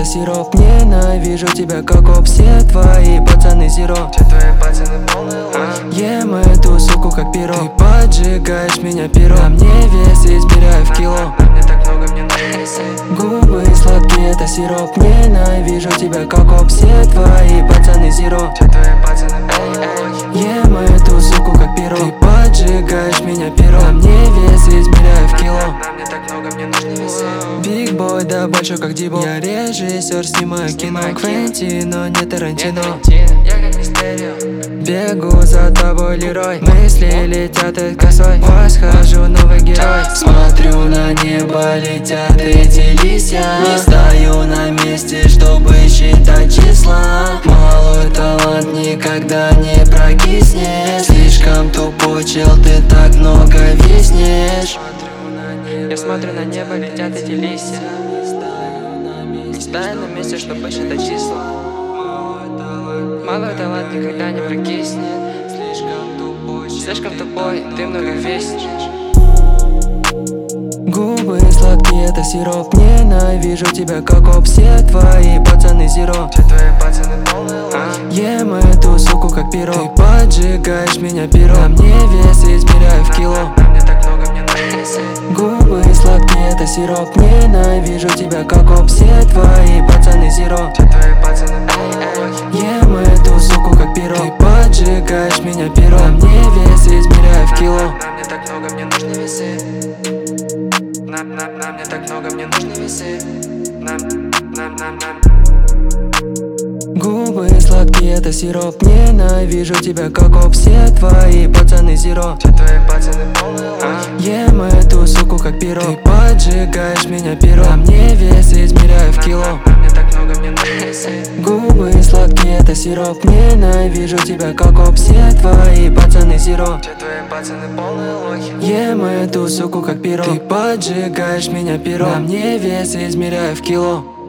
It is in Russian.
это сироп. Ненавижу тебя, как об все твои пацаны зеро. Все твои пацаны полные лохи. Ем эту суку, как пирог. Ты поджигаешь меня пером. На мне вес измеряю в кило. На мне так много, мне нужны весы. Губы сладкие, это сироп. Ненавижу тебя, как об все твои пацаны зеро. Все твои пацаны полные лохи. Ем эту суку, как пирог. Ты поджигаешь меня пером. На мне вес измеряю в кило. На мне так много, мне нужны весы. Биг бой, да большой как Дибо. Я режиссер, снимаю кино. Квентин, но не Тарантино. Я как Мистерио. Бегу за тобой, Лерой. Мысли летят от косой. Восхожу, новый герой. Смотрю на небо, летят эти листья. Не стою на месте, чтобы считать числа. Малой талант никогда не прокиснет. Слишком тупой чел, ты так много виснешь. Я смотрю на небо, летят эти листья. Не стою на месте, чтобы считать числа. Малый талант никогда не прокиснет. Слишком тупой, ты много весишь. Губы сладкие, это сироп. Ненавижу тебя, как об все твои пацаны зеро. Все твои пацаны полные лохи. Ем эту суку, как пирог. Ты поджигаешь меня пером. На мне вес измеряю в кило. На мне так много, мне нужны весы. Губы сладкие, это сироп. Ненавижу тебя, как об все твои пацаны зеро. Все твои пацаны полные лохи. Ем эту суку, как пирог. Ты поджигаешь меня пером. На мне вес измеряю в кило. На мне так много, мне нужны весы. На мне так много, мне нужны весы. Нам. Губы сладкие, это сироп. Ненавижу тебя, как об все твои пацаны зеро. Все твои пацаны полные лохи. Ем эту суку, как пирог. Ты поджигаешь меня пером. На мне вес измеряю в кило. На мне так много, мне нужны весы. Губы сладкие, это сироп. Ненавижу тебя, как об все твои пацаны зеро. Все твои пацаны полные лохи. Ем эту суку, как пирог. Ты поджигаешь меня пером. На мне вес измеряю в кило.